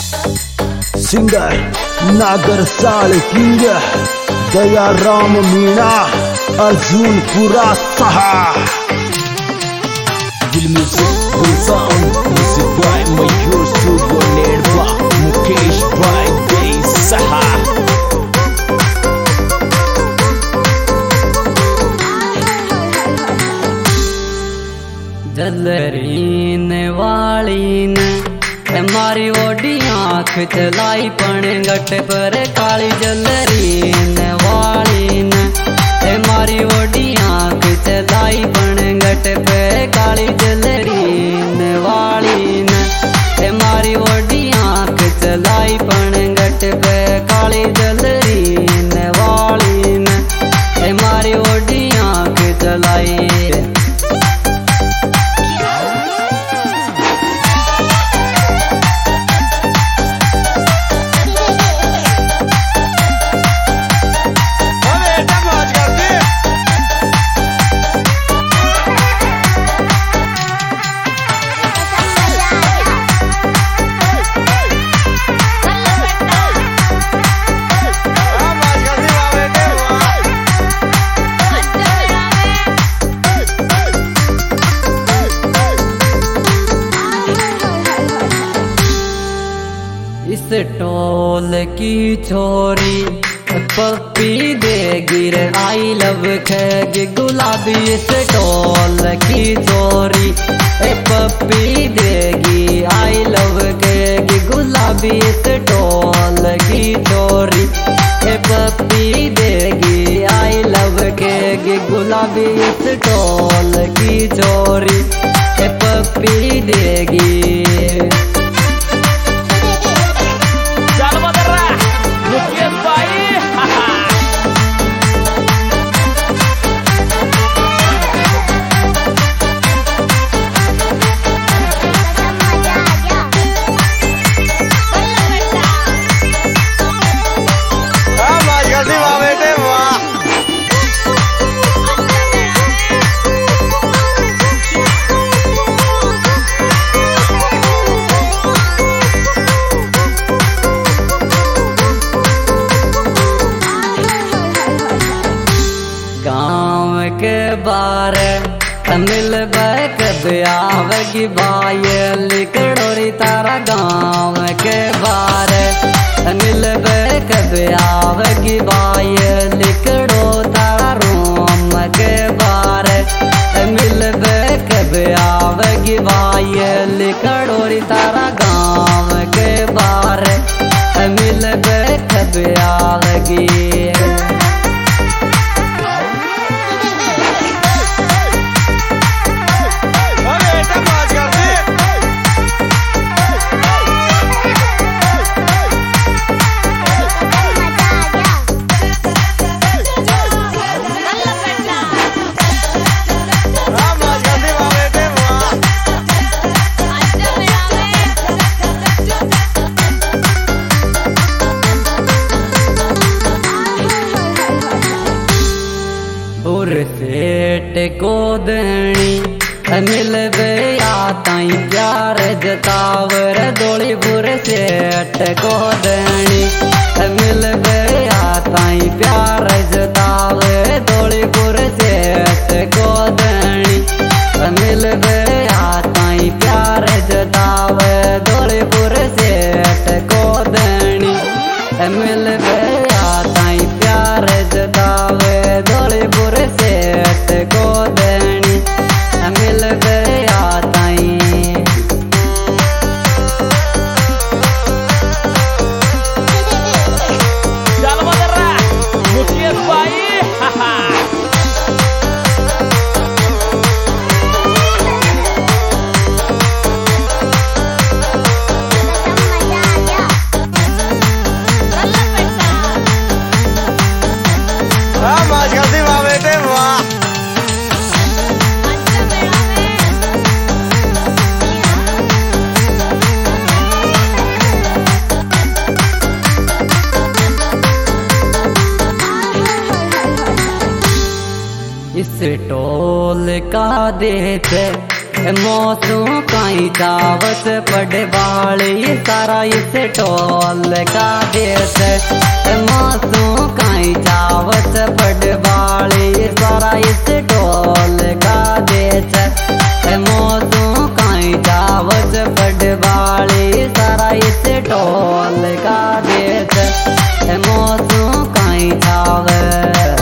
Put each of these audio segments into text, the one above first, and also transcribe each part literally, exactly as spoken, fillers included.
Singer नागर साल king दया राम मीणा अर्जुन पुरा सहा दिल music full sound music by Mayur studio नेरवा मुकेश बाय दे सहा जलरीन वालीन मारी ओडी आँख चलाई पण गट पर काली जलरीन वालीन मारी ओडी आँख चलाई पण गट पे काली जलरीन वालीन मारी ओडी आँख चलाई पण गट पे काली जलरीन वालीन मारी ओडी आँख चलाई टोल की छोरी पप्पी दे गिर आई लव खैग गुलाबी इस टोल की छोरी पप्पी देगी आई लव खैग गुलाबी इस टोल की छोरी पप्पी देगी आई लव खैग गुलाबी इस टोल की छोरी पप्पी देगी के बार मिल कब आवेगी बाय लिकड़ोरी तारा गाँव के बार मिल कब आवेगी बाय लिकड़ो तारा रोम के बार मिल कब आवेगी बाय लिकड़ोरी तारा गाँव के बार मिल कब आवेगी सेठ को दणी मिल ताई प्यार जतावर दौड़ी बुर सेठ को दणी मिल ताई प्यार जतावर दौड़ी बुर सेठ को दणी मिल ताई प्यार जतावर दौड़ी बुर सेठ को दणी मिल ताई प्यार जतावर दौड़ी बुर सेठ को दणी मिल गया ताई चल मदरा मुकेश भाई इस टोल का देते मौसू कहीं दावत पड़े वाली सारा इस टोल का देश मौसू कहीं दावत पड़े वाली सारा इस टोल का देश मौसू कहीं दावत पड़े वाली सारा इस टोल का देश मौसू कहीं दावत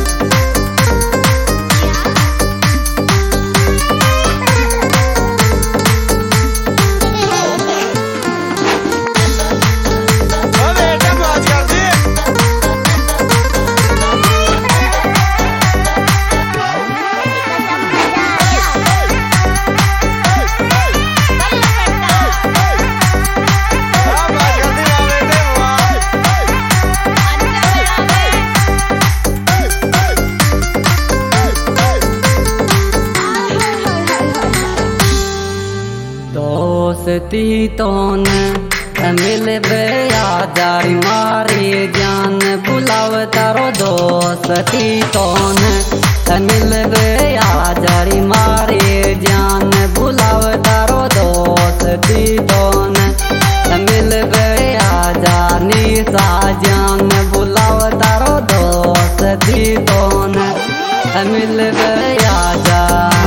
दोस्ती तोन मिल बया जारी मारी जान बुलाव तारो दोस्ती तोन मिल बया जारी मारी जान बुलाव तारो दोस्ती तोन मिल बया जानी सा जान बुलाव तारो दोस्ती तोन मिल बया जा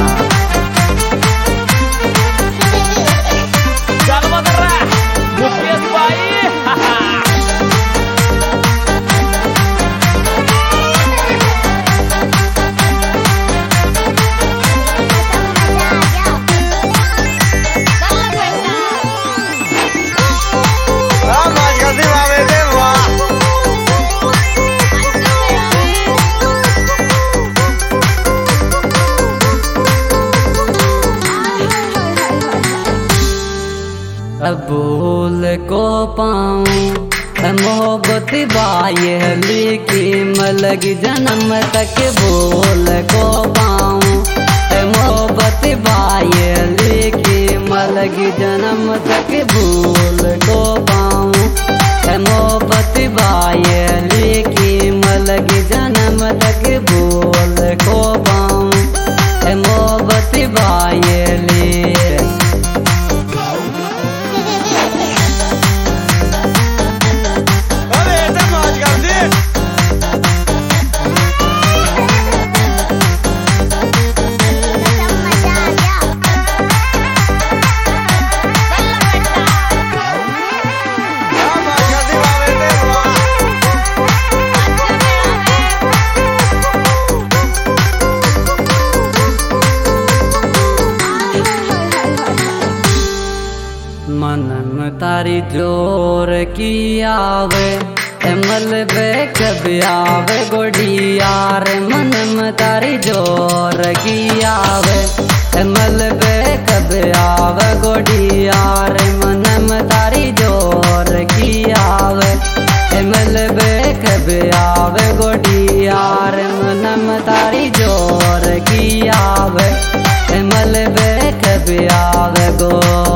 भूल को पाऊं मोहब्बत बायली की मलगी जन्म तक भूल को पाऊं मोहब्बत बायली की मलगी जन्म तक भूल को पाऊं मोहब्बत बायली की मलगी जन्म तक भूल को पाऊं मोहब्बत बायली मनम तारी जोर की आवे मलबे कभी आवे गोडियार मनम तारी जोर की आवे मलबे कभी आवे गोडियार मनम तारी जोर की आवे मलबे कभी आवे गोडियार मनम तारी जोर की आवे मलबे कभी आवे गो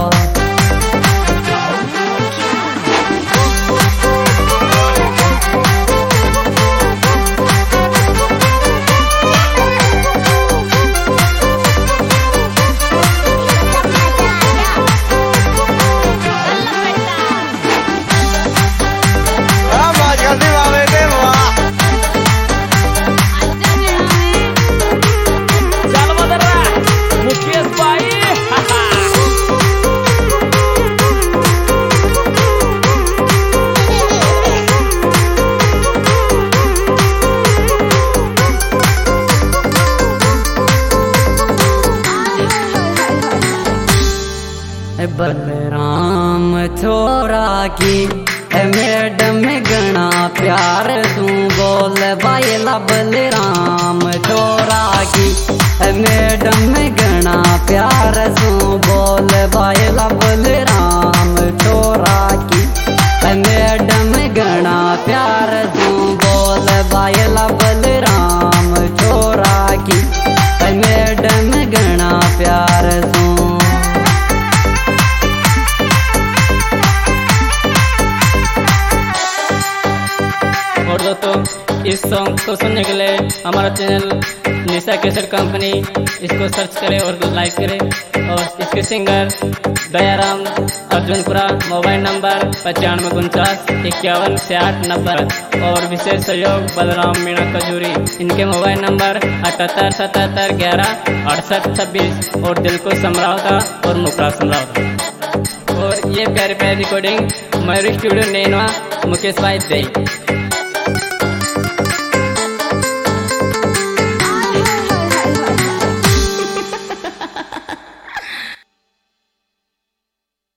बलराम छोरा की मैडम गणा प्यार तू बोल बायला बलराम छोरा की मैडम गणा प्यार तू बोल बायला बलराम छोरा की मैडम गणा प्यार तू बोल बायला बलराम छोरा की मैडम गणा प्यार तू तो इस सॉन्ग को सुनने के लिए हमारा चैनल निशा कैसेट कंपनी इसको सर्च करें और लाइक करें। और इसके singer Dayaram Arjunpura, mobile number पचानवे उनचास इक्यावन से आठ नब्बे और विशेष सहयोग बलराम मीणा खजूरी। इनके मोबाइल नंबर अठहत्तर सतहत्तर ग्यारह अड़सठ छब्बीस और दिल को समरावता और मुकरा समरावता। और ये प्यारी प्यारी रिकॉर्डिंग मयूरी स्टूडियो नैनवा मुकेश भाई दे।